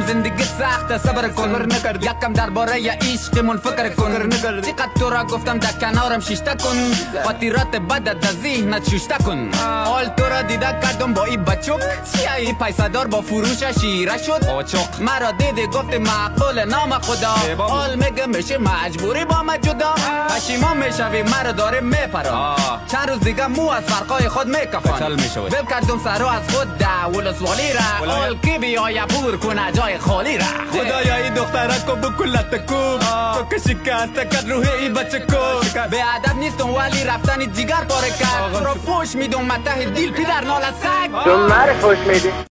زندگی سخت صبر کن یکم درباره عشقمون فکر کن چقدر تو را گفتم در کنارم شیشته کن خاطرات بدت در ذهنت شوشته کن حال تو را دیده کردم با این بچوک ای پیسه دار با فروش شیره شد مرا دیده گفت معقول نام خدا حال میگه میشه مجبوری با ما جدا پشیمان میشوی مرا داره میپرا چند روز دیگه مو از فرقای خود میکفن بل کردم سرو از خود دول سوالی را حال کی بیای پور کنه جای خالی را خدایا این دختره کو بکلت کو تو که شکست کرد روح این بچه کو به ادب نیستم ولی رفتن جیگر پاره کرد رو فوش میدم مته دیل پدر نال سگ تو مره فوش میدی